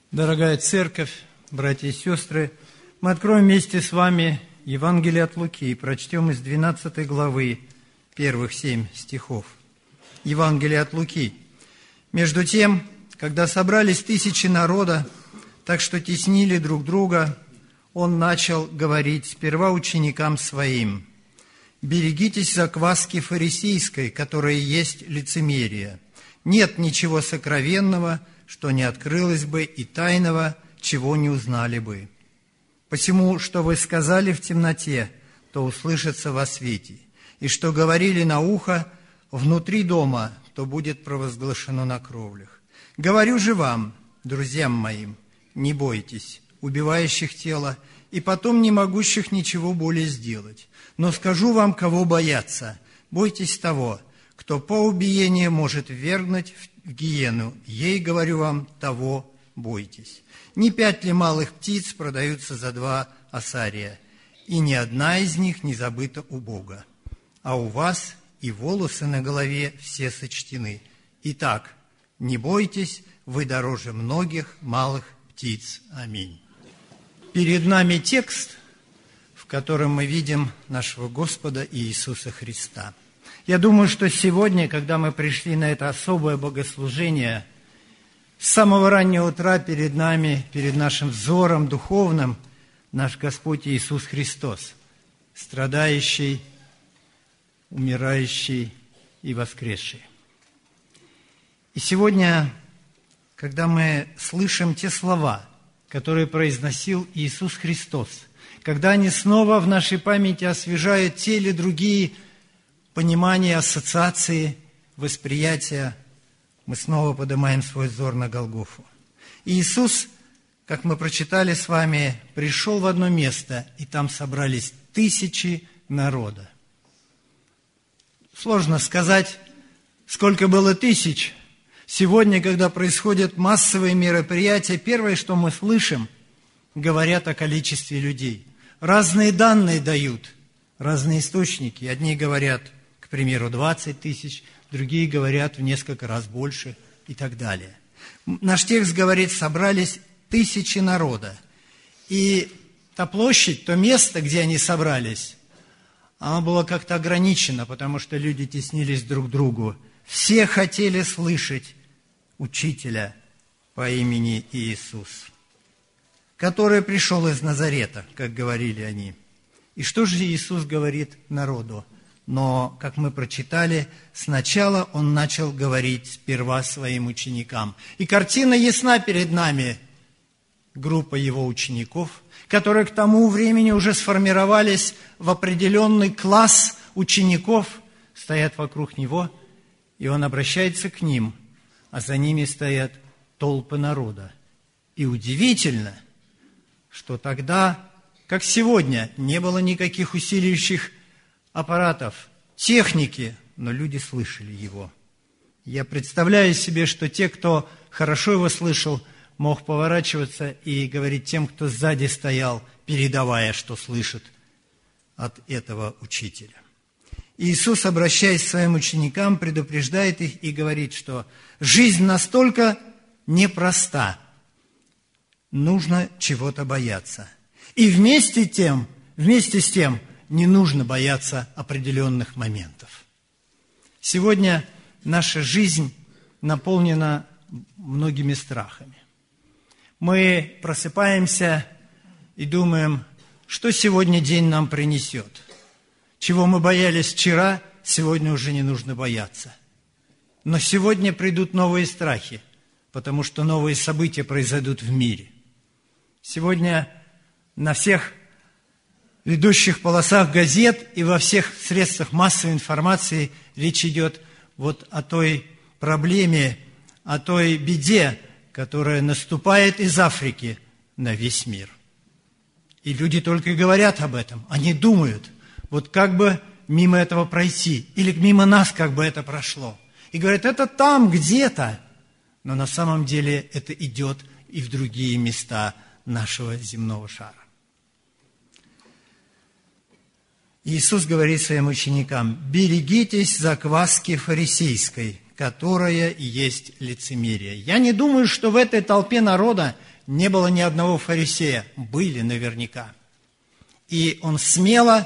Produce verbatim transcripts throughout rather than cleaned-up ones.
Дорогая церковь, братья и сестры, мы откроем вместе с вами Евангелие от Луки и прочтем из двенадцатой главы первых семь стихов. Евангелие от Луки. «Между тем, когда собрались тысячи народа, так что теснили друг друга, он начал говорить сперва ученикам своим: «Берегитесь закваски фарисейской, которая есть лицемерие. Нет ничего сокровенного, что не открылось бы, и тайного, чего не узнали бы. Посему, что вы сказали в темноте, то услышится во свете, и что говорили на ухо внутри дома, то будет провозглашено на кровлях. Говорю же вам, друзьям моим, не бойтесь убивающих тело и потом не могущих ничего более сделать. Но скажу вам, кого бояться. Бойтесь того, кто по убиению может ввергнуть в гиену. Ей, говорю вам, того бойтесь. Не пять ли малых птиц продаются за два осария, и ни одна из них не забыта у Бога. А у вас и волосы на голове все сочтены. Итак, не бойтесь, вы дороже многих малых птиц. Аминь». Перед нами текст, в котором мы видим нашего Господа Иисуса Христа. Я думаю, что сегодня, когда мы пришли на это особое богослужение, с самого раннего утра перед нами, перед нашим взором духовным, наш Господь Иисус Христос, страдающий, умирающий и воскресший. И сегодня, когда мы слышим те слова, которые произносил Иисус Христос, когда они снова в нашей памяти освежают те или другие понимания, ассоциации, восприятия, мы снова поднимаем свой взор на Голгофу. И Иисус, как мы прочитали с вами, пришел в одно место, и там собрались тысячи народа. Сложно сказать, сколько было тысяч. Сегодня, когда происходят массовые мероприятия, первое, что мы слышим, говорят о количестве людей. Разные данные дают, разные источники. Одни говорят, к примеру, двадцать тысяч, другие говорят в несколько раз больше и так далее. Наш текст говорит, собрались тысячи народа. И та площадь, то место, где они собрались, оно было как-то ограничено, потому что люди теснились друг к другу. Все хотели слышать учителя по имени Иисус, который пришел из Назарета, как говорили они. И что же Иисус говорит народу? Но, как мы прочитали, сначала Он начал говорить сперва своим ученикам. И картина ясна перед нами. Группа Его учеников, которые к тому времени уже сформировались в определенный класс учеников, стоят вокруг Него, и Он обращается к ним, а за ними стоят толпы народа. И удивительно, что тогда, как сегодня, не было никаких усиливающих аппаратов, техники, но люди слышали Его. Я представляю себе, что те, кто хорошо Его слышал, мог поворачиваться и говорить тем, кто сзади стоял, передавая, что слышит от этого учителя. Иисус, обращаясь к своим ученикам, предупреждает их и говорит, что жизнь настолько непроста, нужно чего-то бояться. И вместе, тем, вместе с тем не нужно бояться определенных моментов. Сегодня наша жизнь наполнена многими страхами. Мы просыпаемся и думаем, что сегодня день нам принесет. Чего мы боялись вчера, сегодня уже не нужно бояться. Но сегодня придут новые страхи, потому что новые события произойдут в мире. Сегодня на всех ведущих полосах газет и во всех средствах массовой информации речь идет вот о той проблеме, о той беде, которая наступает из Африки на весь мир. И люди только и говорят об этом. Они думают, вот как бы мимо этого пройти, или мимо нас как бы это прошло. И говорят, это там где-то. Но на самом деле это идет и в другие места нашего земного шара. Иисус говорит своим ученикам: берегитесь закваски фарисейской, которая и есть лицемерие. Я не думаю, что в этой толпе народа не было ни одного фарисея. Были наверняка. И он смело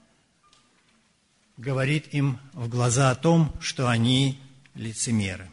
говорит им в глаза о том, что они лицемеры.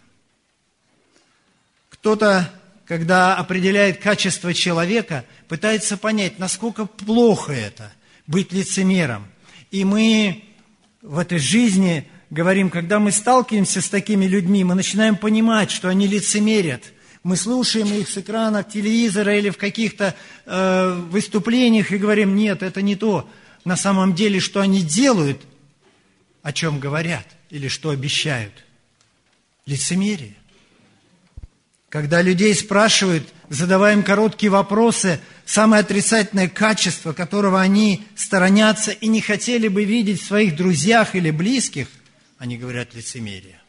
Кто-то, когда определяет качество человека, пытается понять, насколько плохо это быть лицемером. И мы в этой жизни говорим, когда мы сталкиваемся с такими людьми, мы начинаем понимать, что они лицемерят. Мы слушаем их с экранов телевизора или в каких-то э, выступлениях и говорим, нет, это не то. На самом деле, что они делают, о чем говорят или что обещают. Лицемерие. Когда людей спрашивают, задавая им короткие вопросы, самое отрицательное качество, которого они сторонятся и не хотели бы видеть в своих друзьях или близких, они говорят лицемерие.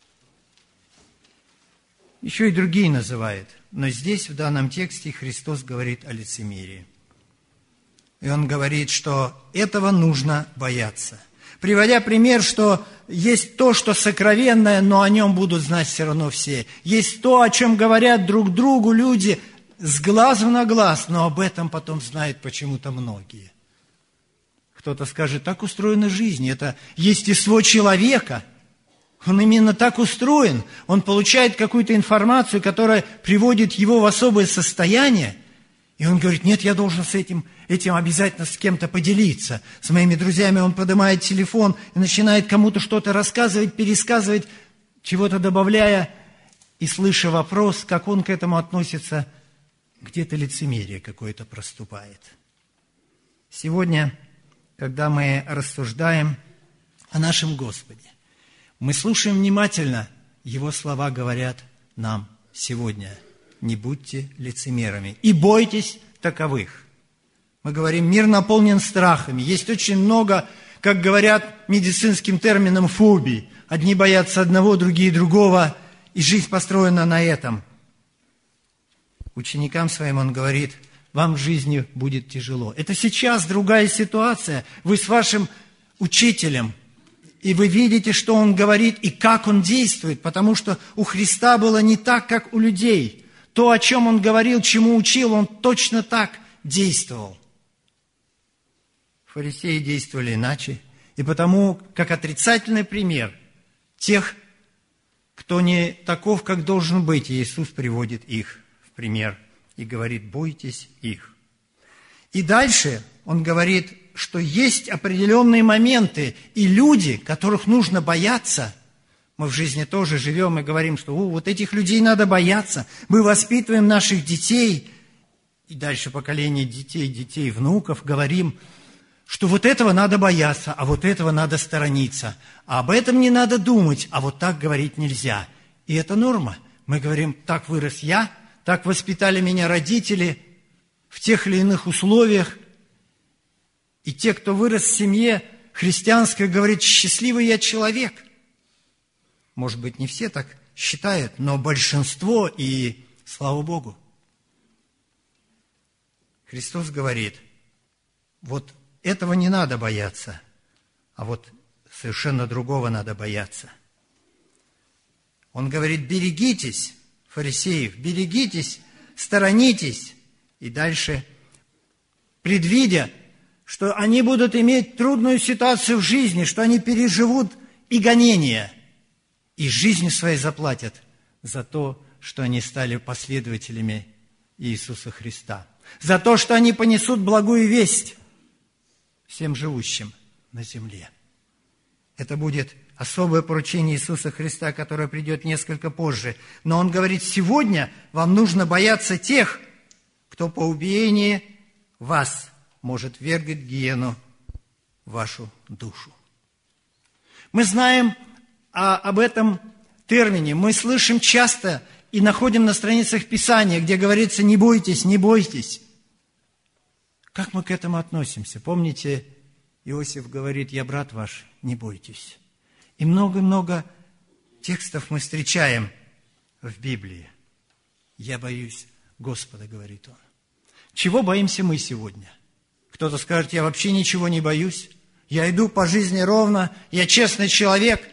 Еще и другие называют, но здесь, в данном тексте, Христос говорит о лицемерии. И Он говорит, что этого нужно бояться. Приводя пример, что есть то, что сокровенное, но о нем будут знать все равно все. Есть то, о чем говорят друг другу люди с глазу на глаз, но об этом потом знают почему-то многие. Кто-то скажет, так устроена жизнь, это естество человека. Он именно так устроен. Он получает какую-то информацию, которая приводит его в особое состояние. И он говорит, нет, я должен с этим, этим обязательно с кем-то поделиться. С моими друзьями он поднимает телефон и начинает кому-то что-то рассказывать, пересказывать, чего-то добавляя. И слыша вопрос, как он к этому относится, где-то лицемерие какое-то проступает. Сегодня, когда мы рассуждаем о нашем Господе, мы слушаем внимательно, Его слова говорят нам сегодня. Не будьте лицемерами и бойтесь таковых. Мы говорим, мир наполнен страхами. Есть очень много, как говорят медицинским термином, фобий. Одни боятся одного, другие другого, и жизнь построена на этом. Ученикам своим он говорит, вам в жизни будет тяжело. Это сейчас другая ситуация. Вы с вашим учителем, и вы видите, что он говорит и как он действует, потому что у Христа было не так, как у людей. То, о чем он говорил, чему учил, он точно так действовал. Фарисеи действовали иначе, и потому, как отрицательный пример тех, кто не таков, как должен быть, Иисус приводит их в пример и говорит, бойтесь их. И дальше он говорит, что есть определенные моменты и люди, которых нужно бояться. Мы в жизни тоже живем и говорим, что О, вот этих людей надо бояться. Мы воспитываем наших детей, и дальше поколение детей, детей, внуков, говорим, что вот этого надо бояться, а вот этого надо сторониться. А об этом не надо думать, а вот так говорить нельзя. И это норма. Мы говорим, так вырос я, так воспитали меня родители в тех или иных условиях. И те, кто вырос в семье христианской, говорит, счастливый я человек. Может быть, не все так считают, но большинство, и слава Богу. Христос говорит, вот этого не надо бояться, а вот совершенно другого надо бояться. Он говорит, берегитесь, фарисеев, берегитесь, сторонитесь. И дальше, предвидя, что они будут иметь трудную ситуацию в жизни, что они переживут и гонения, и жизнью своей заплатят за то, что они стали последователями Иисуса Христа. За то, что они понесут благую весть всем живущим на земле. Это будет особое поручение Иисуса Христа, которое придет несколько позже. Но Он говорит, сегодня вам нужно бояться тех, кто по убиении вас может ввергнуть в гиену вашу душу. Мы знаем А об этом термине мы слышим часто и находим на страницах Писания, где говорится «не бойтесь, не бойтесь». Как мы к этому относимся? Помните, Иосиф говорит «я брат ваш, не бойтесь». И много-много текстов мы встречаем в Библии. «Я боюсь Господа», говорит он. Чего боимся мы сегодня? Кто-то скажет «я вообще ничего не боюсь, я иду по жизни ровно, я честный человек».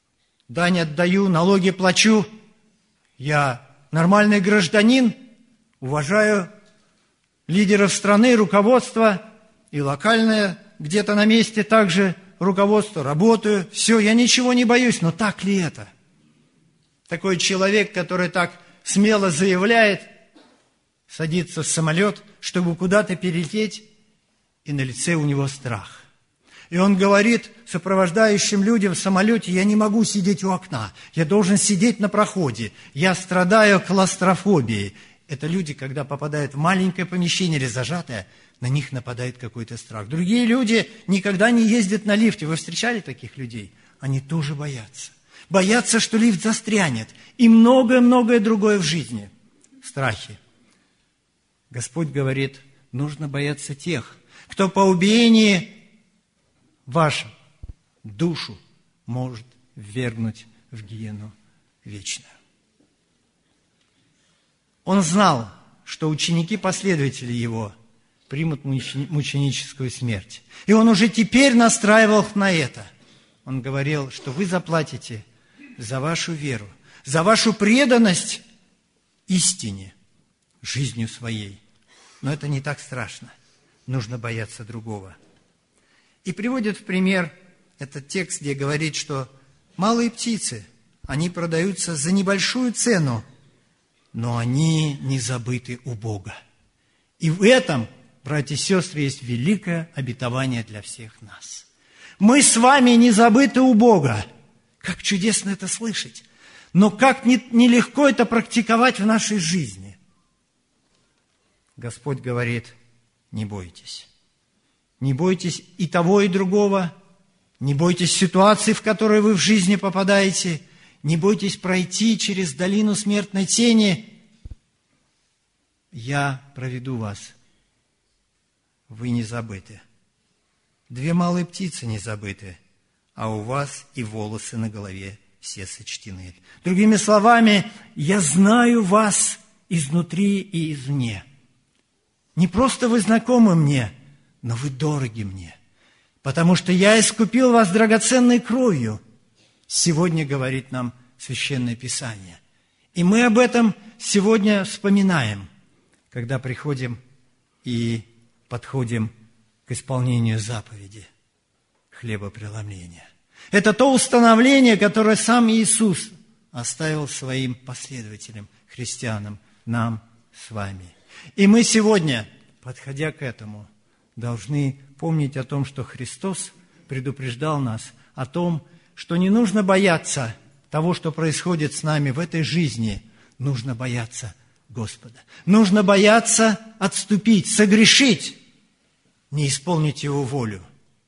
Дань отдаю, налоги плачу, я нормальный гражданин, уважаю лидеров страны, руководство и локальное, где-то на месте также руководство, работаю, все, я ничего не боюсь, но так ли это? Такой человек, который так смело заявляет, садится в самолет, чтобы куда-то перелететь, и на лице у него страх. И он говорит сопровождающим людям в самолете: я не могу сидеть у окна, я должен сидеть на проходе, я страдаю клаустрофобией. Это люди, когда попадают в маленькое помещение или зажатое, на них нападает какой-то страх. Другие люди никогда не ездят на лифте. Вы встречали таких людей? Они тоже боятся. Боятся, что лифт застрянет. И многое-многое другое в жизни. Страхи. Господь говорит, нужно бояться тех, кто по убиении вашу душу может ввергнуть в гиену вечную. Он знал, что ученики-последователи его примут мученическую смерть. И он уже теперь настраивал их на это. Он говорил, что вы заплатите за вашу веру, за вашу преданность истине, жизнью своей. Но это не так страшно. Нужно бояться другого. И приводит в пример этот текст, где говорит, что малые птицы, они продаются за небольшую цену, но они не забыты у Бога. И в этом, братья и сестры, есть великое обетование для всех нас. Мы с вами не забыты у Бога. Как чудесно это слышать. Но как нелегко это практиковать в нашей жизни. Господь говорит, не бойтесь. Не бойтесь и того, и другого. Не бойтесь ситуации, в которой вы в жизни попадаете. Не бойтесь пройти через долину смертной тени. Я проведу вас. Вы не забыты. Две малые птицы не забыты, а у вас и волосы на голове все сочтены. Другими словами, я знаю вас изнутри и извне. Не просто вы знакомы мне, но вы дороги мне, потому что я искупил вас драгоценной кровью. Сегодня говорит нам Священное Писание. И мы об этом сегодня вспоминаем, когда приходим и подходим к исполнению заповеди хлебопреломления. Это то установление, которое сам Иисус оставил своим последователям, христианам, нам с вами. И мы сегодня, подходя к этому, должны помнить о том, что Христос предупреждал нас о том, что не нужно бояться того, что происходит с нами в этой жизни. Нужно бояться Господа. Нужно бояться отступить, согрешить, не исполнить Его волю.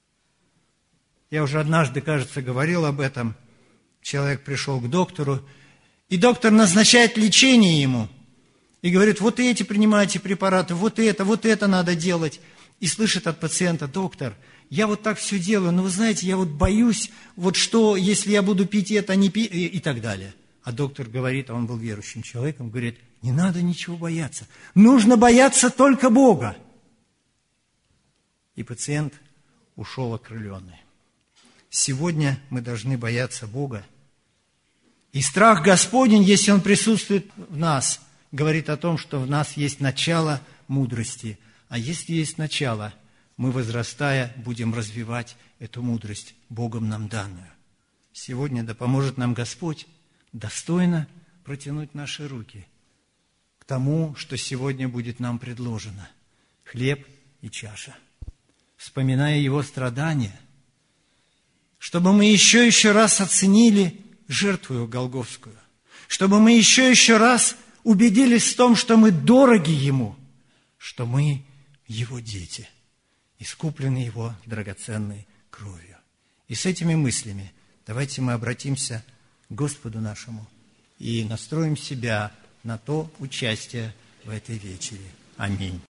Я уже однажды, кажется, говорил об этом. Человек пришел к доктору, и доктор назначает лечение ему. И говорит, вот эти принимайте препараты, вот это, вот это надо делать. И слышит от пациента, доктор, я вот так все делаю, но вы знаете, я вот боюсь, вот что, если я буду пить это, не пить, и, и так далее. А доктор говорит, а он был верующим человеком, говорит, не надо ничего бояться. Нужно бояться только Бога. И пациент ушел окрыленный. Сегодня мы должны бояться Бога. И страх Господень, если Он присутствует в нас, говорит о том, что в нас есть начало мудрости. А если есть начало, мы, возрастая, будем развивать эту мудрость, Богом нам данную. Сегодня да поможет нам Господь достойно протянуть наши руки к тому, что сегодня будет нам предложено. Хлеб и чаша. Вспоминая Его страдания, чтобы мы еще еще раз оценили жертву Его Голгофскую, чтобы мы еще еще раз убедились в том, что мы дороги Ему, что мы Его дети, искуплены Его драгоценной кровью. И с этими мыслями давайте мы обратимся к Господу нашему и настроим себя на то участие в этой вечере. Аминь.